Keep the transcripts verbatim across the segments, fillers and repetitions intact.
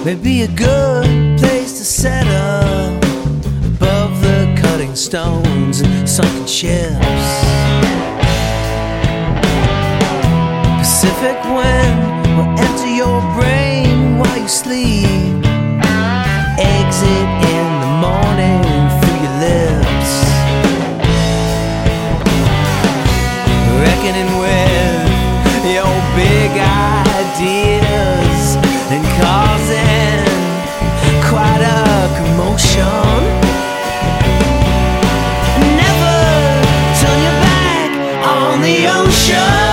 Maybe a good place to set up above the cutting stones and sunken ships. Pacific wind will enter your brain while you sleep. Exit in the morning through your lips. Reckoning with your big ideas and causing quite a commotion. Never turn your back on the ocean.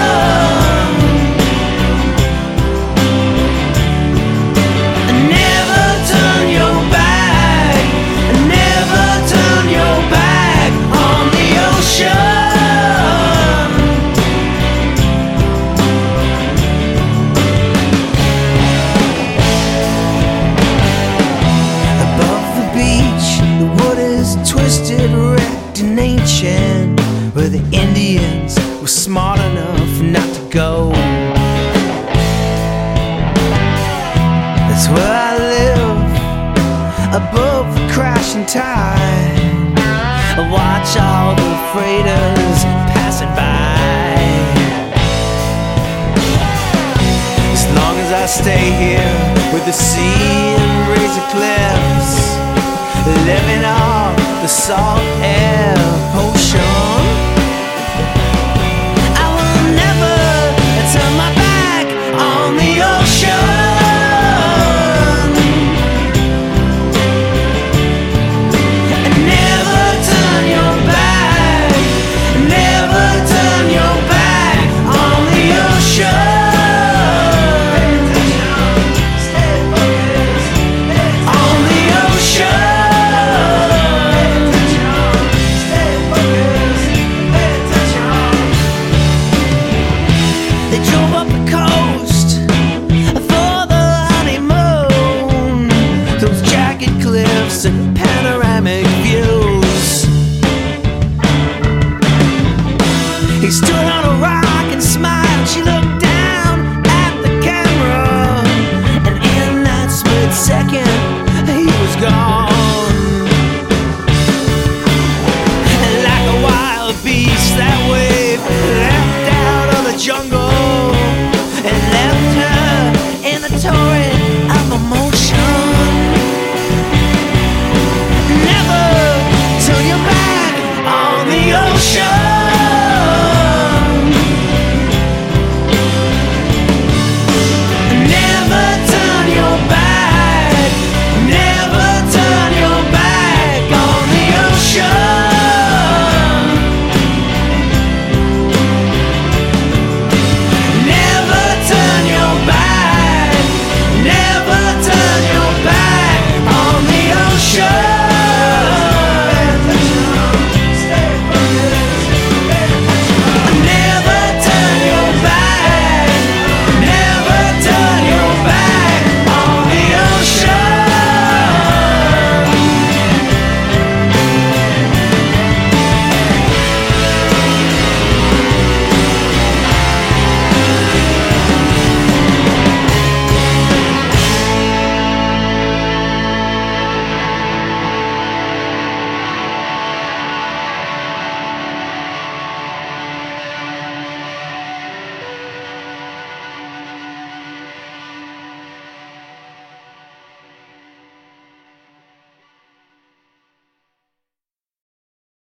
Twisted, wrecked and ancient, where the Indians were smart enough not to go. That's where I live, above the crashing tide. I watch all the freighters passing by. As long as I stay here with the sea and razor cliffs, living off the salt air potion, I will never turn my back on the ocean. Never turn your back, never turn your back on the ocean. On the ocean. And panoramic views. He stood on a rock and smiled. She looked down at the camera, and in that split second he was gone.